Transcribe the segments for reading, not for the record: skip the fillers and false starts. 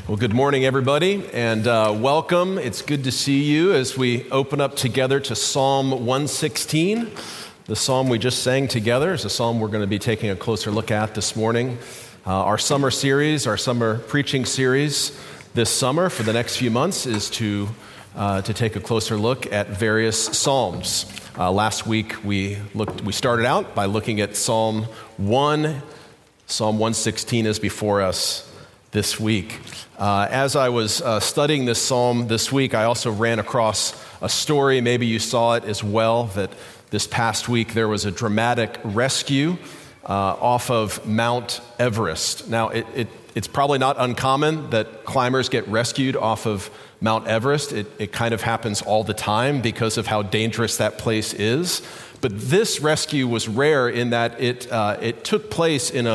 Well, good morning, everybody, and welcome. It's good to see you as we open up together to Psalm 116. The psalm we just sang together is a psalm we're going to be taking a closer look at this morning. Our summer preaching series this summer for the next few months is to take a closer look at various psalms. Last week we started out by looking at Psalm 1. Psalm 116 is before us this week. As I was studying this psalm this week, I also ran across a story, maybe you saw it as well, that this past week there was a dramatic rescue off of Mount Everest. Now, it's probably not uncommon that climbers get rescued off of Mount Everest. It kind of happens all the time because of how dangerous that place is. But this rescue was rare in that it took place in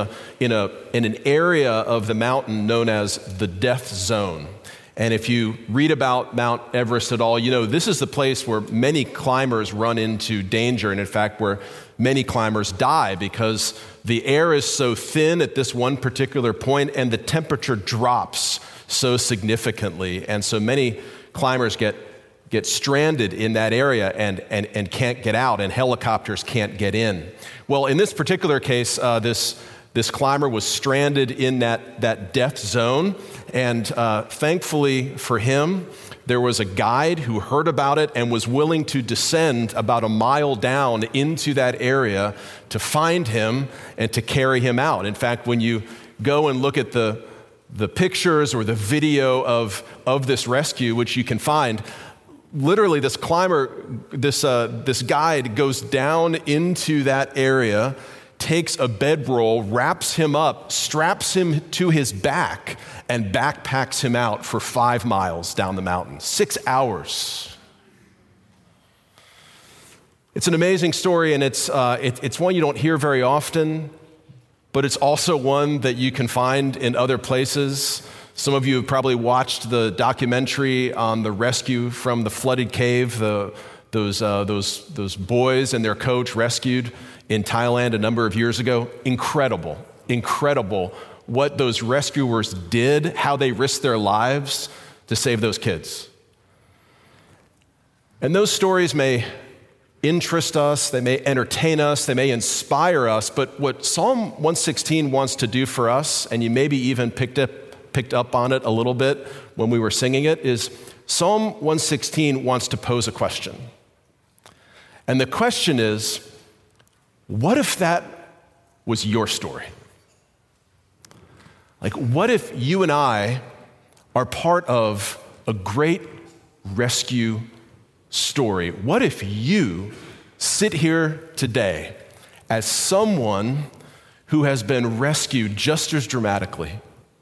an area of the mountain known as the Death Zone. And if you read about Mount Everest at all, you know this is the place where many climbers run into danger, and in fact where many climbers die because the air is so thin at this one particular point and the temperature drops so significantly. And so many climbers get stranded in that area and can't get out, and helicopters can't get in. Well, in this particular case, this climber was stranded in that death zone, and thankfully for him, there was a guide who heard about it and was willing to descend about a mile down into that area to find him and to carry him out. In fact, when you go and look at the pictures or the video of this rescue, which you can find, literally, this climber, this guide goes down into that area, takes a bedroll, wraps him up, straps him to his back, and backpacks him out for 5 miles down the mountain. 6 hours. It's an amazing story, and it's one you don't hear very often, but it's also one that you can find in other places. Some of you have probably watched the documentary on the rescue from the flooded cave, those boys and their coach rescued in Thailand a number of years ago. Incredible what those rescuers did, how they risked their lives to save those kids. And those stories may interest us, they may entertain us, they may inspire us, but what Psalm 116 wants to do for us, and you maybe even picked up on it a little bit when we were singing it, is Psalm 116 wants to pose a question. And the question is, what if that was your story? Like, what if you and I are part of a great rescue story? What if you sit here today as someone who has been rescued just as dramatically?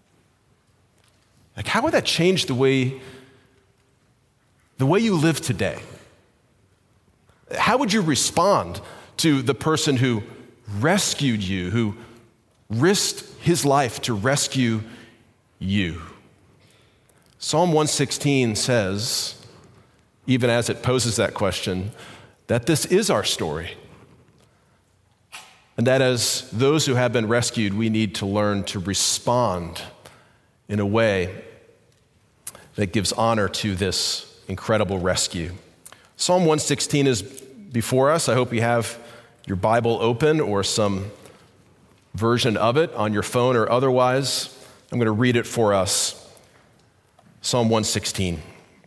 Like, how would that change the way you live today? How would you respond to the person who rescued you, who risked his life to rescue you? Psalm 116 says, even as it poses that question, that this is our story. And that as those who have been rescued, we need to learn to respond in a way that gives honor to this incredible rescue. Psalm 116 is before us. I hope you have your Bible open or some version of it on your phone or otherwise. I'm going to read it for us. Psalm 116.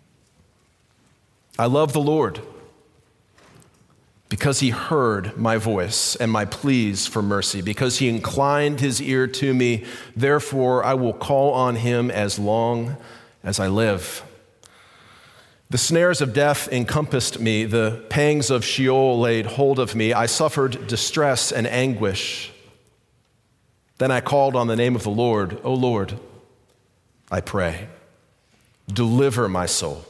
I love the Lord because he heard my voice and my pleas for mercy, because he inclined his ear to me. Therefore, I will call on him as long as I live. The snares of death encompassed me. The pangs of Sheol laid hold of me. I suffered distress and anguish. Then I called on the name of the Lord. O Lord, I pray, deliver my soul.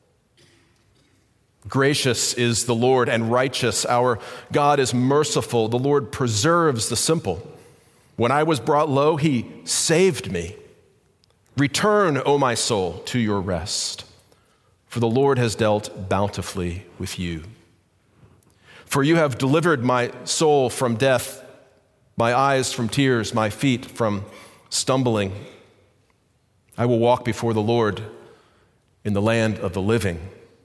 Gracious is the Lord and righteous. Our God is merciful. The Lord preserves the simple. When I was brought low, he saved me. Return, O my soul, to your rest, for the Lord has dealt bountifully with you. For you have delivered my soul from death, my eyes from tears, my feet from stumbling. I will walk before the Lord in the land of the living.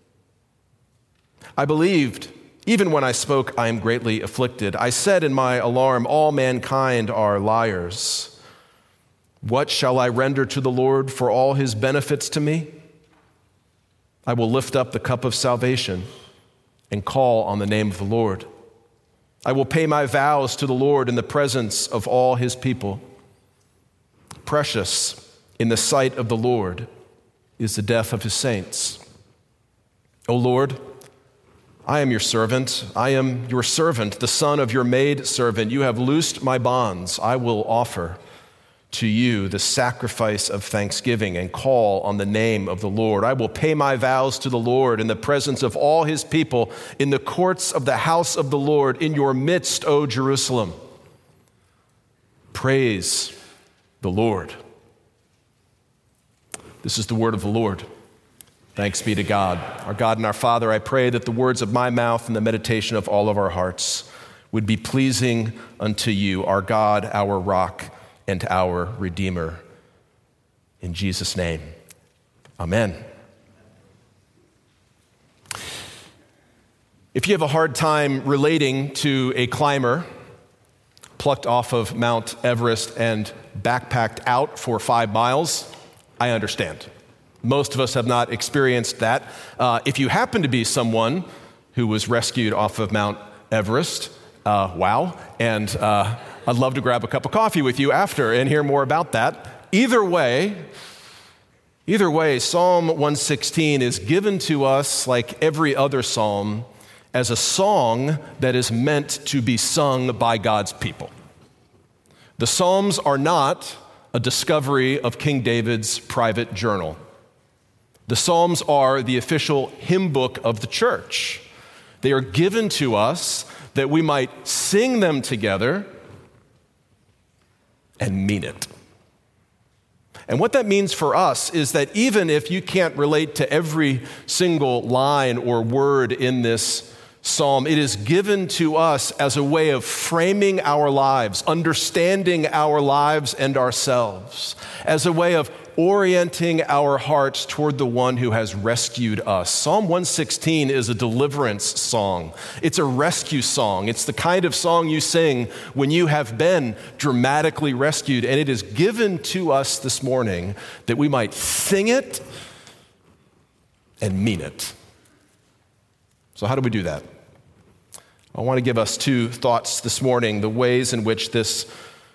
I believed, even when I spoke, I am greatly afflicted. I said in my alarm, all mankind are liars. What shall I render to the Lord for all his benefits to me? I will lift up the cup of salvation and call on the name of the Lord. I will pay my vows to the Lord in the presence of all his people. Precious in the sight of the Lord is the death of his saints. O Lord, I am your servant. I am your servant, the son of your maidservant. You have loosed my bonds. I will offer to you the sacrifice of thanksgiving and call on the name of the Lord. I will pay my vows to the Lord in the presence of all his people, in the courts of the house of the Lord, in your midst, O Jerusalem. Praise the Lord. This is the word of the Lord. Thanks be to God. Our God and our Father, I pray that the words of my mouth and the meditation of all of our hearts would be pleasing unto you, our God, our rock, and our Redeemer. In Jesus' name, amen. If you have a hard time relating to a climber plucked off of Mount Everest and backpacked out for 5 miles, I understand. Most of us have not experienced that. If you happen to be someone who was rescued off of Mount Everest, wow, and I'd love to grab a cup of coffee with you after and hear more about that. Either way, Psalm 116 is given to us, like every other psalm, as a song that is meant to be sung by God's people. The Psalms are not a discovery of King David's private journal. The Psalms are the official hymn book of the church. They are given to us that we might sing them together and mean it. And what that means for us is that even if you can't relate to every single line or word in this psalm, it is given to us as a way of framing our lives, understanding our lives and ourselves, as a way of orienting our hearts toward the one who has rescued us. Psalm 116 is a deliverance song. It's a rescue song. It's the kind of song you sing when you have been dramatically rescued, and it is given to us this morning that we might sing it and mean it. So how do we do that? I want to give us 2 thoughts this morning, the ways in which this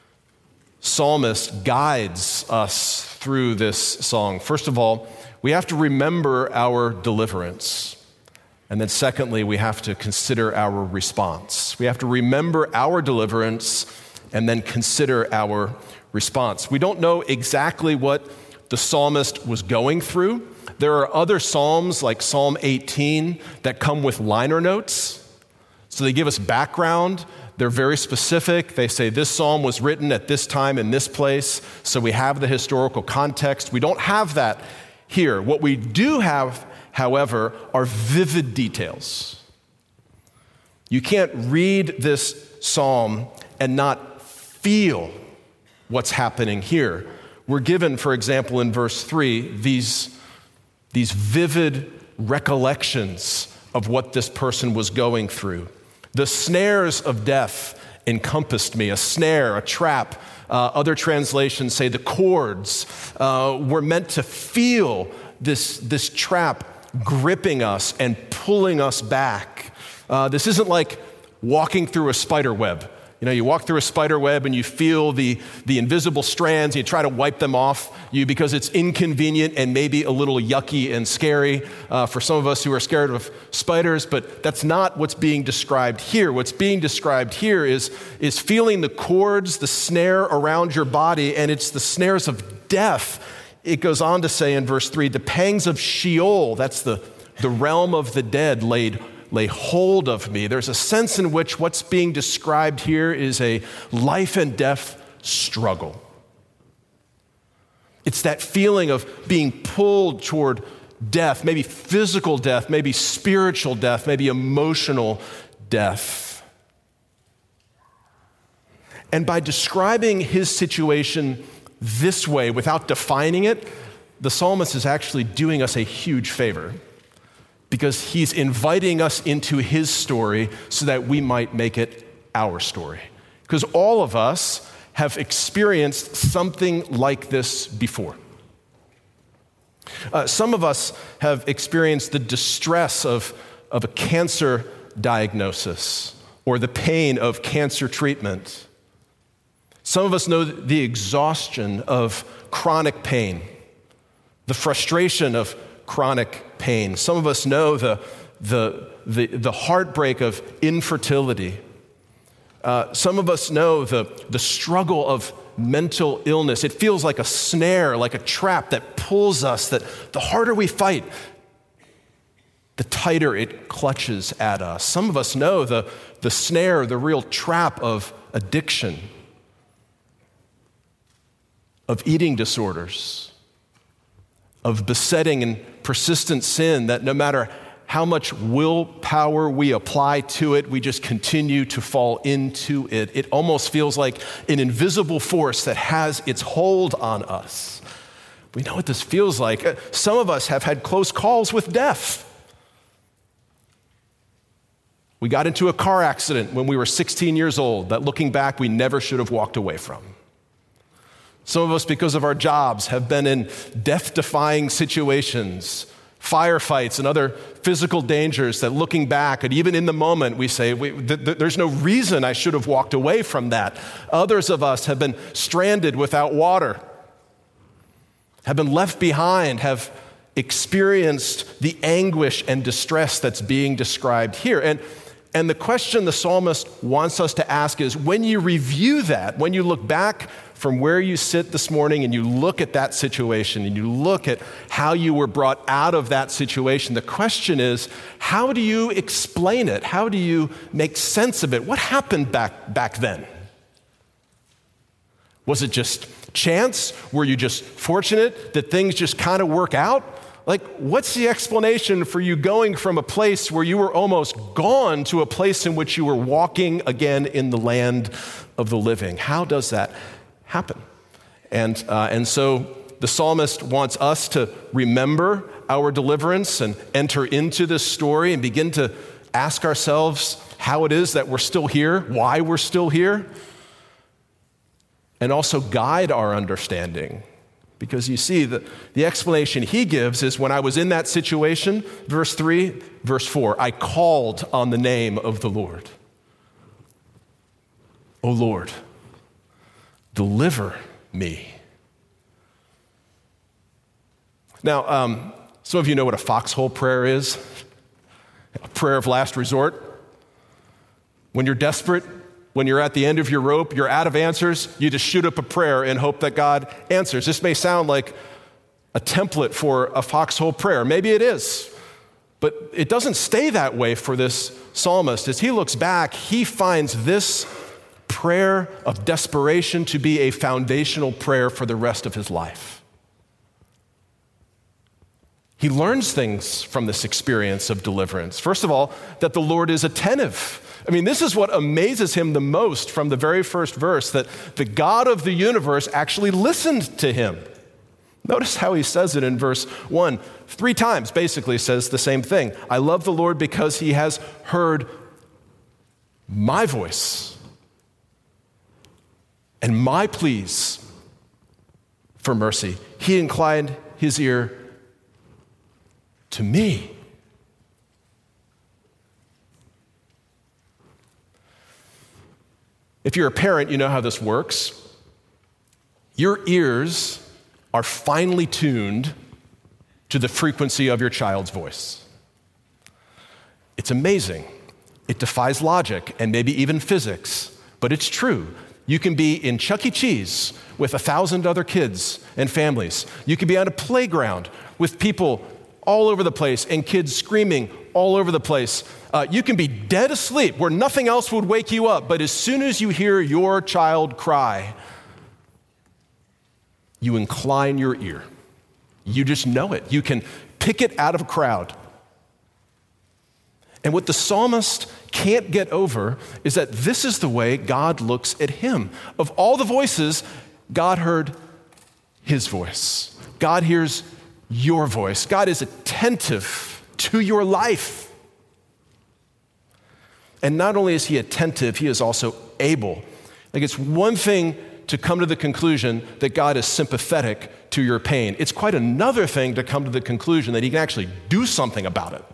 psalmist guides us through this song. First of all, we have to remember our deliverance. And then secondly, we have to consider our response. We have to remember our deliverance and then consider our response. We don't know exactly what the psalmist was going through. There are other psalms like Psalm 18 that come with liner notes. So they give us background. They're very specific. They say this psalm was written at this time in this place. So we have the historical context. We don't have that here. What we do have, however, are vivid details. You can't read this psalm and not feel what's happening here. We're given, for example, in verse 3, these vivid recollections of what this person was going through. The snares of death encompassed me, a snare, a trap. Other translations say the cords were meant to feel this trap gripping us and pulling us back. This isn't like walking through a spider web. You know, you walk through a spider web and you feel the invisible strands, and you try to wipe them off you because it's inconvenient and maybe a little yucky and scary for some of us who are scared of spiders, but that's not what's being described here. What's being described here is feeling the cords, the snare around your body, and it's the snares of death. It goes on to say in verse 3, the pangs of Sheol, that's the realm of the dead, lay hold of me. There's a sense in which what's being described here is a life and death struggle. It's that feeling of being pulled toward death, maybe physical death, maybe spiritual death, maybe emotional death. And by describing his situation this way, without defining it, the psalmist is actually doing us a huge favor because he's inviting us into his story so that we might make it our story. Because all of us have experienced something like this before. Some of us have experienced the distress of a cancer diagnosis or the pain of cancer treatment. Some of us know the exhaustion of chronic pain, the frustration of chronic pain. Some of us know the heartbreak of infertility. Some of us know the struggle of mental illness. It feels like a snare, like a trap that pulls us, that the harder we fight, the tighter it clutches at us. Some of us know the snare, the real trap of addiction, of eating disorders, of besetting and persistent sin that no matter how much willpower we apply to it, we just continue to fall into it. It almost feels like an invisible force that has its hold on us. We know what this feels like. Some of us have had close calls with death. We got into a car accident when we were 16 years old that looking back, we never should have walked away from. Some of us, because of our jobs, have been in death-defying situations, firefights and other physical dangers that looking back, and even in the moment, we say, there's no reason I should have walked away from that. Others of us have been stranded without water, have been left behind, have experienced the anguish and distress that's being described here. And the question the psalmist wants us to ask is, when you review that, when you look back from where you sit this morning and you look at that situation and you look at how you were brought out of that situation, the question is, how do you explain it? How do you make sense of it? What happened back then? Was it just chance? Were you just fortunate that things just kind of work out? Like, what's the explanation for you going from a place where you were almost gone to a place in which you were walking again in the land of the living? How does that happen? And so the psalmist wants us to remember our deliverance and enter into this story and begin to ask ourselves how it is that we're still here, why we're still here, and also guide our understanding. Because you see, the explanation he gives is, when I was in that situation, verse 3, verse 4, I called on the name of the Lord. O Lord, deliver me. Now, some of you know what a foxhole prayer is, a prayer of last resort. When you're desperate, when you're at the end of your rope, you're out of answers, you just shoot up a prayer and hope that God answers. This may sound like a template for a foxhole prayer. Maybe it is, but it doesn't stay that way for this psalmist. As he looks back, he finds this prayer of desperation to be a foundational prayer for the rest of his life. He learns things from this experience of deliverance. First of all, that the Lord is attentive. I mean, this is what amazes him the most from the very first verse, that the God of the universe actually listened to him. Notice how he says it in verse 1. 3 times basically says the same thing. I love the Lord because he has heard my voice and my pleas for mercy. He inclined his ear to me. If you're a parent, you know how this works. Your ears are finely tuned to the frequency of your child's voice. It's amazing. It defies logic and maybe even physics, but it's true. You can be in Chuck E. Cheese with 1,000 other kids and families. You can be on a playground with people all over the place and kids screaming all over the place. You can be dead asleep where nothing else would wake you up, but as soon as you hear your child cry, you incline your ear. You just know it. You can pick it out of a crowd. And what the psalmist can't get over is that this is the way God looks at him. Of all the voices, God heard his voice. God hears your voice. God is attentive to your life. And not only is he attentive, he is also able. Like, it's one thing to come to the conclusion that God is sympathetic to your pain. It's quite another thing to come to the conclusion that he can actually do something about it.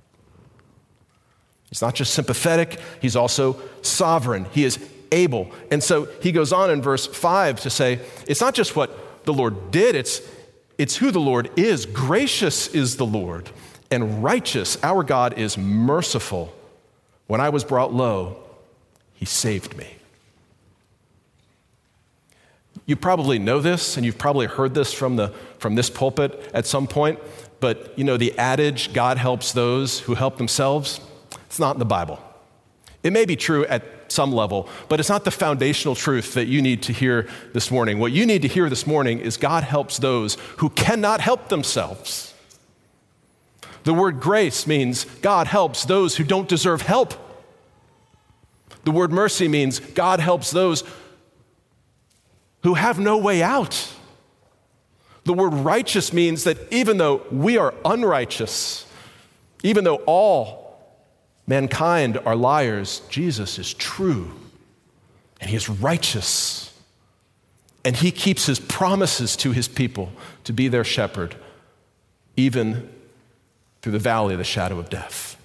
He's not just sympathetic, he's also sovereign. He is able. And so he goes on in verse 5 to say, it's not just what the Lord did, it's who the Lord is. Gracious is the Lord, and righteous. Our God is merciful. When I was brought low, he saved me. You probably know this, and you've probably heard this from this pulpit at some point, but you know the adage, God helps those who help themselves? It's not in the Bible. It may be true at some level, but it's not the foundational truth that you need to hear this morning. What you need to hear this morning is God helps those who cannot help themselves. The word grace means God helps those who don't deserve help. The word mercy means God helps those who have no way out. The word righteous means that even though we are unrighteous, even though all mankind are liars, Jesus is true, and he is righteous, and he keeps his promises to his people to be their shepherd, even through the valley of the shadow of death.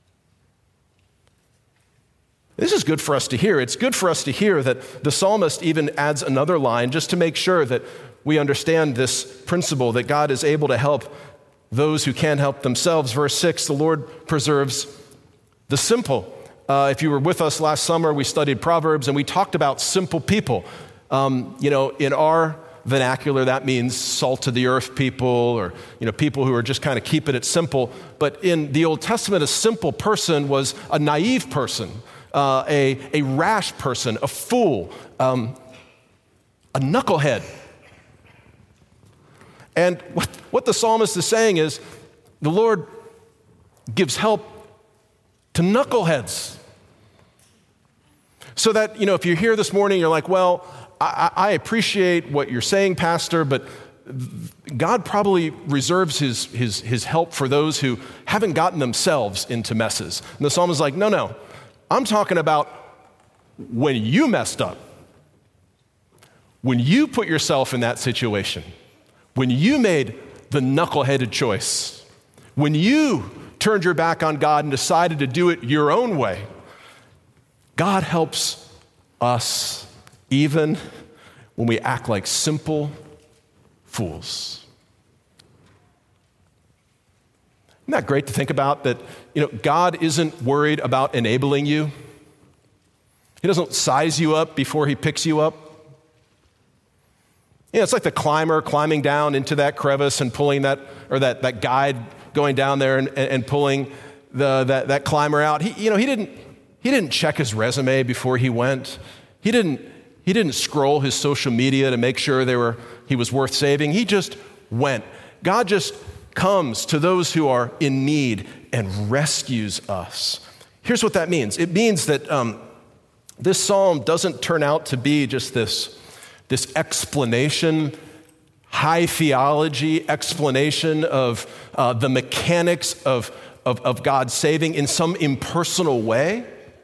This is good for us to hear. It's good for us to hear that the psalmist even adds another line just to make sure that we understand this principle that God is able to help those who can't help themselves. Verse 6, the Lord preserves the simple. If you were with us last summer, we studied Proverbs and we talked about simple people. In our vernacular, that means salt of the earth people, or people who are just kind of keeping it simple. But in the Old Testament, a simple person was a naive person, a rash person, a fool, a knucklehead. And what the psalmist is saying is the Lord gives help to knuckleheads. So that, if you're here this morning, you're like, well, I appreciate what you're saying, Pastor, but God probably reserves his help for those who haven't gotten themselves into messes. And the psalmist is like, no, I'm talking about when you messed up, when you put yourself in that situation, when you made the knuckleheaded choice, when you turned your back on God and decided to do it your own way. God helps us even when we act like simple fools. Isn't that great to think about that, God isn't worried about enabling you. He doesn't size you up before he picks you up. It's like the climber climbing down into that crevice and pulling that guide going down there and pulling that climber out. He didn't check his resume before he went. He didn't scroll his social media to make sure he was worth saving. He just went. God just comes to those who are in need and rescues us. Here's what that means. It means that this psalm doesn't turn out to be just this explanation, high theology explanation of the mechanics of God saving in some impersonal way.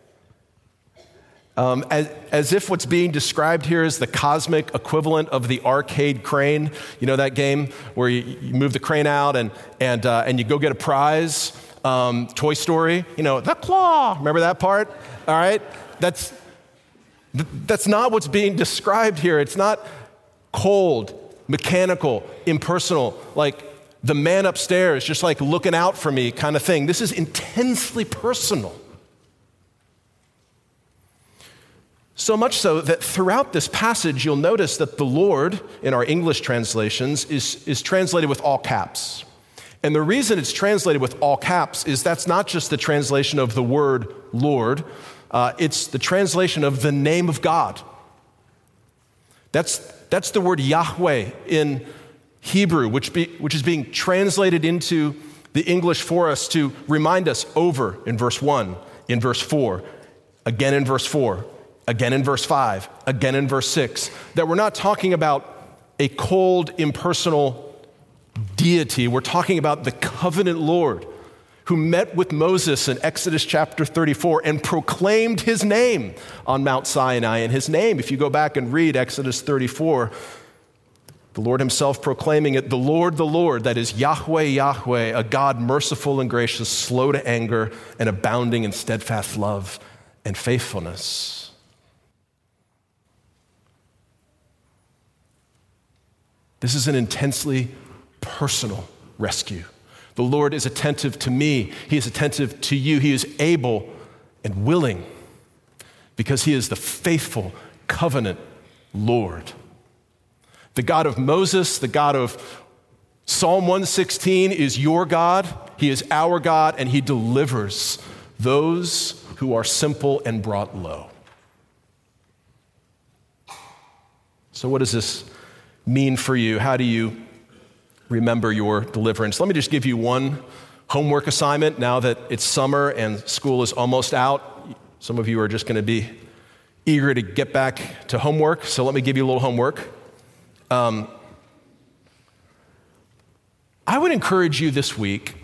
As if what's being described here is the cosmic equivalent of the arcade crane. You know that game where you move the crane out and you go get a prize? Toy Story, the claw. Remember that part? All right? That's not what's being described here. It's not cold, mechanical, impersonal, like the man upstairs just like looking out for me kind of thing. This is intensely personal. So much so that throughout this passage, you'll notice that the Lord, in our English translations, is translated with all caps. And the reason it's translated with all caps is that's not just the translation of the word Lord, it's the translation of the name of God. That's the word Yahweh in Hebrew, which is being translated into the English for us to remind us over in verse 1, in verse 4, again in verse 4, again in verse 5, again in verse 6, that we're not talking about a cold, impersonal deity. We're talking about the covenant Lord who met with Moses in Exodus chapter 34 and proclaimed his name on Mount Sinai. And his name, if you go back and read Exodus 34, the Lord himself proclaiming it, the Lord, that is Yahweh, Yahweh, a God merciful and gracious, slow to anger, and abounding in steadfast love and faithfulness. This is an intensely personal rescue. The Lord is attentive to me. He is attentive to you. He is able and willing because he is the faithful covenant Lord. The God of Moses, the God of Psalm 116 is your God. He is our God, and he delivers those who are simple and brought low. So what does this mean for you? How do you remember your deliverance? Let me just give you one homework assignment now that it's summer and school is almost out. Some of you are just going to be eager to get back to homework, so let me give you a little homework. I would encourage you this week,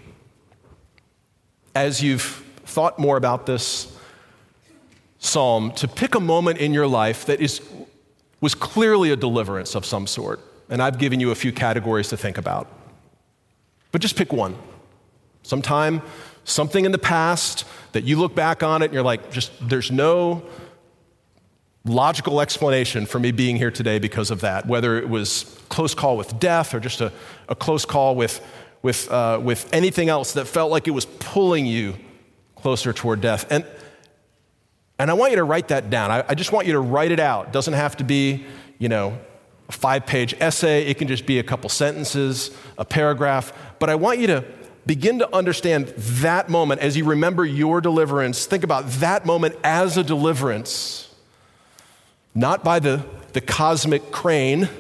as you've thought more about this psalm, to pick a moment in your life that was clearly a deliverance of some sort. And I've given you a few categories to think about. But just pick one. Sometime, something in the past that you look back on it and you're like, there's no logical explanation for me being here today because of that, whether it was close call with death or just a close call with anything else that felt like it was pulling you closer toward death. And I want you to write that down. I just want you to write it out. It doesn't have to be, a 5-page essay. It can just be a couple sentences, a paragraph. But I want you to begin to understand that moment as you remember your deliverance. Think about that moment as a deliverance. Not by the cosmic crane,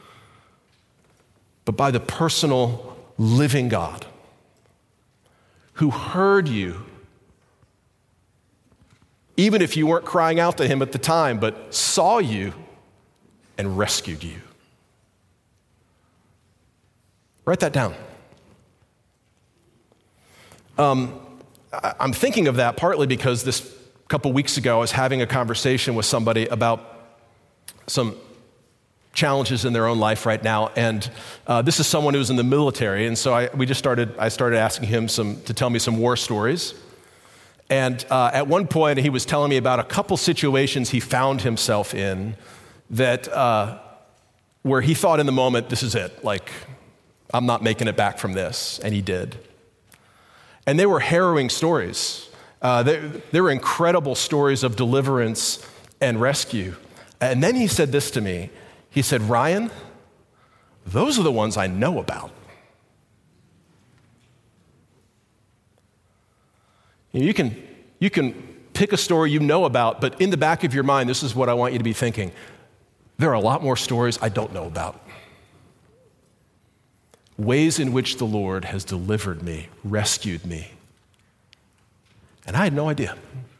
but by the personal living God who heard you, even if you weren't crying out to him at the time, but saw you and rescued you. Write that down. I'm thinking of that partly because this couple weeks ago I was having a conversation with somebody about some challenges in their own life right now, and this is someone who's in the military, and so I started asking him to tell me some war stories. And at one point, he was telling me about a couple situations he found himself in that where he thought in the moment, this is it, like, I'm not making it back from this, and he did. And they were harrowing stories. They were incredible stories of deliverance and rescue. And then he said this to me. He said, Ryan, those are the ones I know about. You can pick a story you know about, but in the back of your mind, this is what I want you to be thinking. There are a lot more stories I don't know about. Ways in which the Lord has delivered me, rescued me. And I had no idea.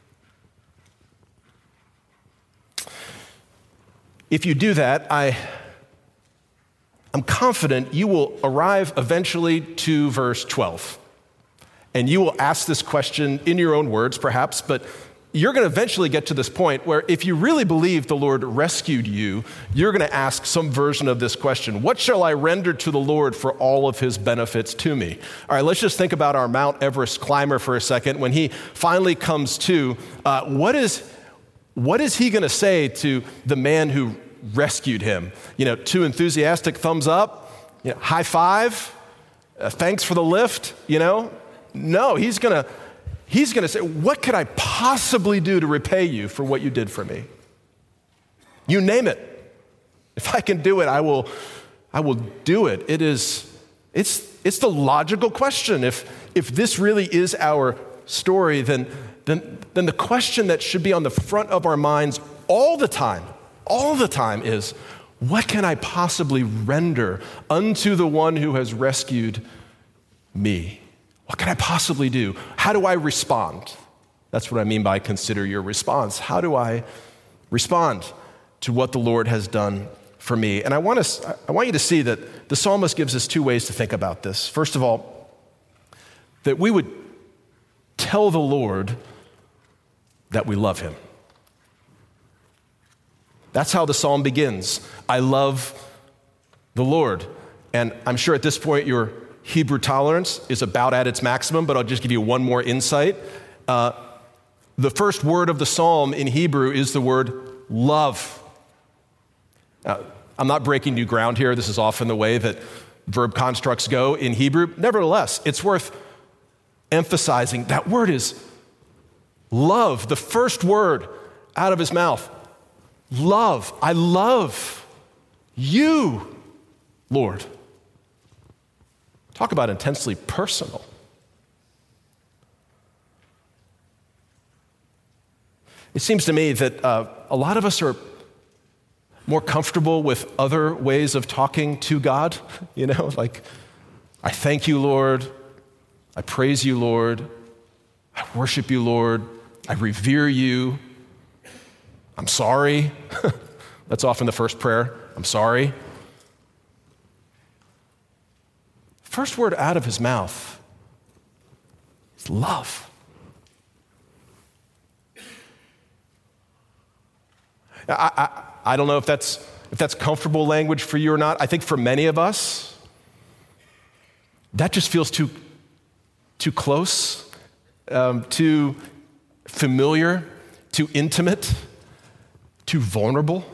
If you do that, I'm confident you will arrive eventually to verse 12. And you will ask this question in your own words, perhaps, but you're going to eventually get to this point where if you really believe the Lord rescued you, you're going to ask some version of this question. What shall I render to the Lord for all of his benefits to me? All right, let's just think about our Mount Everest climber for a second. When he finally comes to, what is he going to say to the man who rescued him? Two enthusiastic thumbs up, high five, thanks for the lift, No, he's going to say, what could I possibly do to repay you for what you did for me? You name it. If I can do it, I will do it. It's the logical question. If this really is our story, then the question that should be on the front of our minds all the time is, what can I possibly render unto the one who has rescued me? What can I possibly do? How do I respond? That's what I mean by consider your response. How do I respond to what the Lord has done for me. And I want you to see that the psalmist gives us two ways to think about this. First of all, that we would tell the Lord that we love him. That's how the psalm begins. I love the Lord. And I'm sure at this point your Hebrew tolerance is about at its maximum, but I'll just give you one more insight. The first word of the psalm in Hebrew is the word love. Now, I'm not breaking new ground here. This is often the way that verb constructs go in Hebrew. Nevertheless, it's worth emphasizing that word is love. The first word out of his mouth, love. I love you, Lord. Talk about intensely personal. It seems to me that a lot of us are more comfortable with other ways of talking to God, like, I thank you, Lord. I praise you, Lord. I worship you, Lord. I revere you. I'm sorry. That's often the first prayer. I'm sorry. First word out of his mouth is love. I don't know if that's comfortable language for you or not. I think for many of us, that just feels too close, too familiar, too intimate, too vulnerable.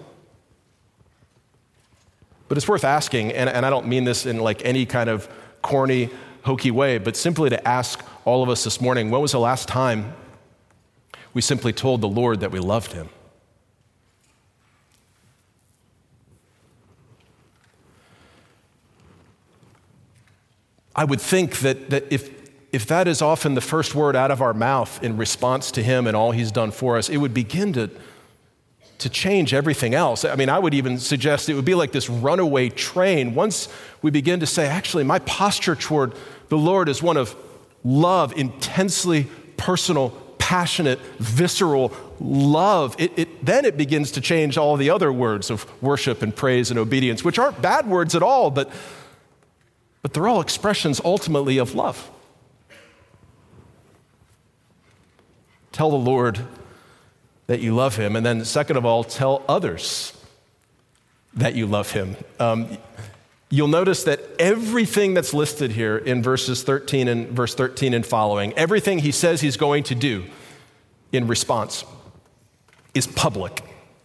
But it's worth asking, and I don't mean this in like any kind of corny, hokey way, but simply to ask all of us this morning, when was the last time we simply told the Lord that we loved him? I would think that if that is often the first word out of our mouth in response to him and all he's done for us, it would begin to change everything else. I mean, I would even suggest it would be like this runaway train. Once we begin to say, actually, my posture toward the Lord is one of love, intensely personal, passionate, visceral love, then it begins to change all the other words of worship and praise and obedience, which aren't bad words at all, but they're all expressions ultimately of love. Tell the Lord that you love him, and then second of all, tell others that you love him. You'll notice that everything that's listed here in verse 13 and following, everything he says he's going to do in response is public.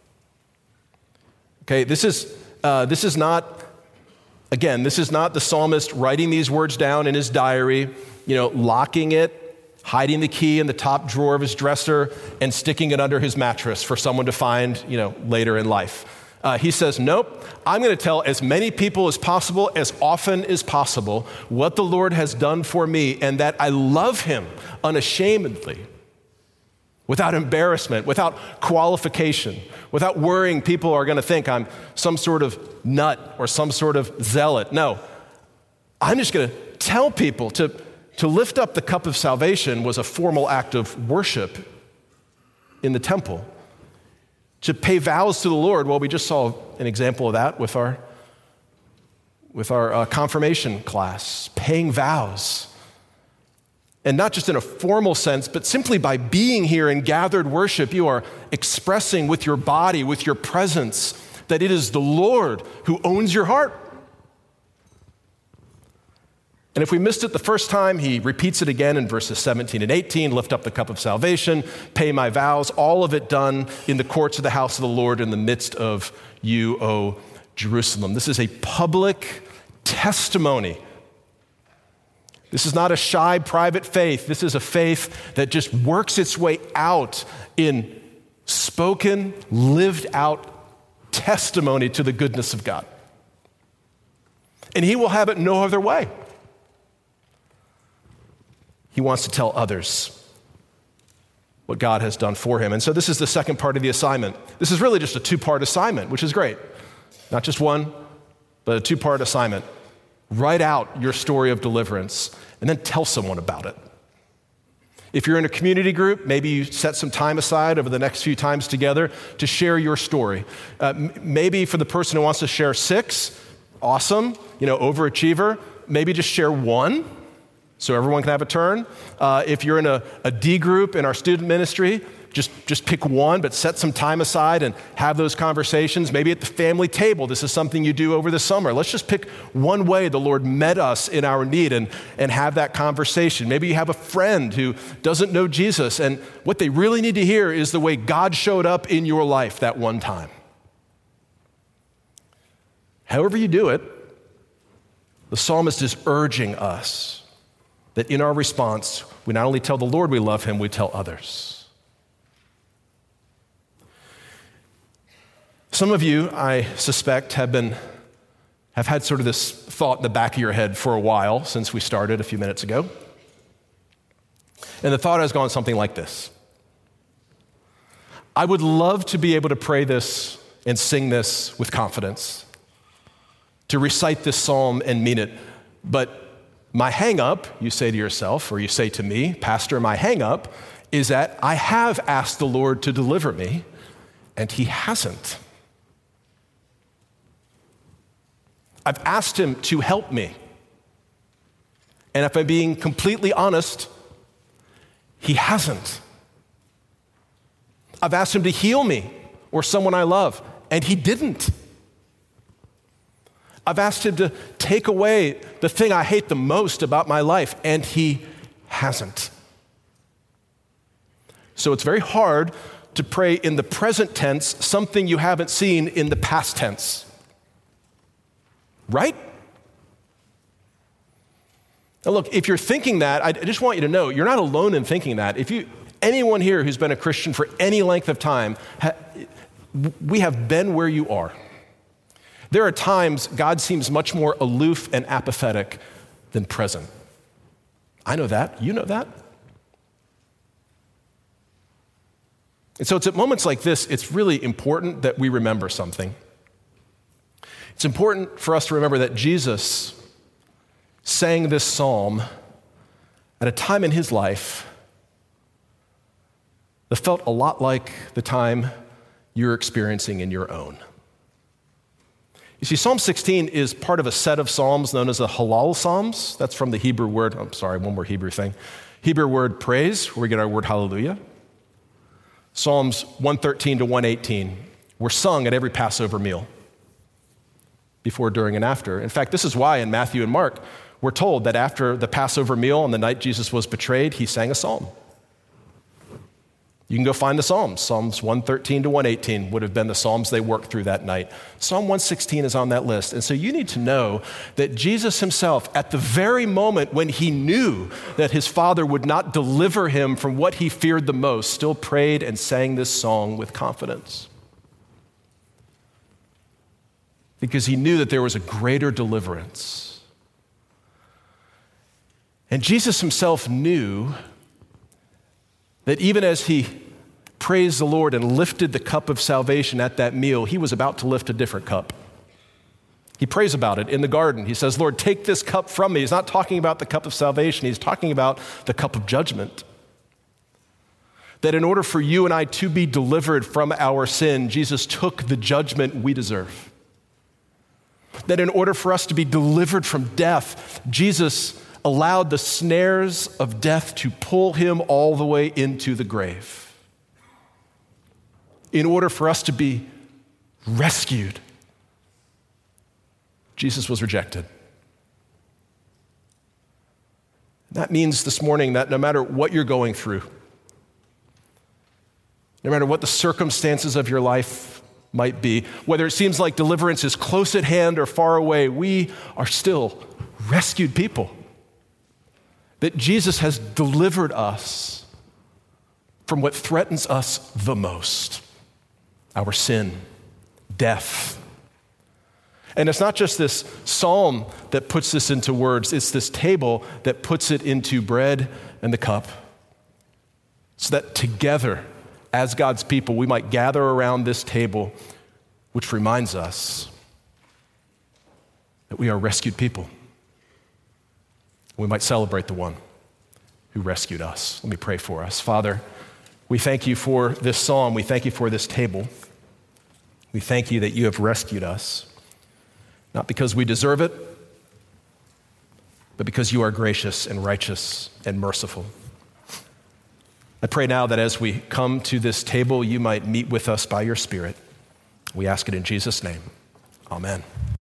Okay, this is not the psalmist writing these words down in his diary, locking it, hiding the key in the top drawer of his dresser, and sticking it under his mattress for someone to find, later in life. He says, nope, I'm going to tell as many people as possible, as often as possible, what the Lord has done for me and that I love him unashamedly, without embarrassment, without qualification, without worrying people are going to think I'm some sort of nut or some sort of zealot. No, I'm just going to tell people to lift up the cup of salvation was a formal act of worship in the temple. To pay vows to the Lord, well, we just saw an example of that with our confirmation class, paying vows. And not just in a formal sense, but simply by being here in gathered worship, you are expressing with your body, with your presence, that it is the Lord who owns your heart. And if we missed it the first time, he repeats it again in verses 17 and 18, lift up the cup of salvation, pay my vows, all of it done in the courts of the house of the Lord in the midst of you, O Jerusalem. This is a public testimony. This is not a shy, private faith. This is a faith that just works its way out in spoken, lived out testimony to the goodness of God. And he will have it no other way. He wants to tell others what God has done for him. And so this is the second part of the assignment. This is really just a two-part assignment, which is great. Not just one, but a two-part assignment. Write out your story of deliverance and then tell someone about it. If you're in a community group, maybe you set some time aside over the next few times together to share your story. Maybe for the person who wants to share 6, awesome, overachiever, maybe just share 1 so everyone can have a turn. If you're in a D group in our student ministry, just pick 1, but set some time aside and have those conversations. Maybe at the family table, this is something you do over the summer. Let's just pick one way the Lord met us in our need and have that conversation. Maybe you have a friend who doesn't know Jesus, and what they really need to hear is the way God showed up in your life that one time. However you do it, the psalmist is urging us that in our response, we not only tell the Lord we love him, we tell others. Some of you, I suspect, have had sort of this thought in the back of your head for a while since we started a few minutes ago. And the thought has gone something like this. I would love to be able to pray this and sing this with confidence, to recite this psalm and mean it. But my hang-up, you say to yourself, or you say to me, Pastor, my hang-up is that I have asked the Lord to deliver me, and he hasn't. I've asked him to help me. And if I'm being completely honest, he hasn't. I've asked him to heal me or someone I love, and he didn't. I've asked him to take away the thing I hate the most about my life, and he hasn't. So it's very hard to pray in the present tense something you haven't seen in the past tense. Right? Now look, if you're thinking that, I just want you to know, you're not alone in thinking that. Anyone here who's been a Christian for any length of time, we have been where you are. There are times God seems much more aloof and apathetic than present. I know that. You know that. And so it's at moments like this, it's really important that we remember something. It's important for us to remember that Jesus sang this psalm at a time in his life that felt a lot like the time you're experiencing in your own. You see, Psalm 16 is part of a set of psalms known as the Hallel Psalms. That's from the Hebrew word, one more Hebrew thing. Hebrew word praise, where we get our word hallelujah. Psalms 113 to 118 were sung at every Passover meal, before, during, and after. In fact, this is why in Matthew and Mark, we're told that after the Passover meal on the night Jesus was betrayed, he sang a psalm. You can go find the Psalms. Psalms 113 to 118 would have been the Psalms they worked through that night. Psalm 116 is on that list. And so you need to know that Jesus himself, at the very moment when he knew that his Father would not deliver him from what he feared the most, still prayed and sang this song with confidence. Because he knew that there was a greater deliverance. And Jesus himself knew that even as he praised the Lord and lifted the cup of salvation at that meal, he was about to lift a different cup. He prays about it in the garden. He says, Lord, take this cup from me. He's not talking about the cup of salvation. He's talking about the cup of judgment. That in order for you and I to be delivered from our sin, Jesus took the judgment we deserve. That in order for us to be delivered from death, Jesus allowed the snares of death to pull him all the way into the grave. In order for us to be rescued, Jesus was rejected. That means this morning that no matter what you're going through, no matter what the circumstances of your life might be, whether it seems like deliverance is close at hand or far away, we are still rescued people. That Jesus has delivered us from what threatens us the most, our sin, death. And it's not just this psalm that puts this into words, it's this table that puts it into bread and the cup, so that together, as God's people, we might gather around this table, which reminds us that we are rescued people. We might celebrate the one who rescued us. Let me pray for us. Father, we thank you for this psalm. We thank you for this table. We thank you that you have rescued us, not because we deserve it, but because you are gracious and righteous and merciful. I pray now that as we come to this table, you might meet with us by your Spirit. We ask it in Jesus' name. Amen.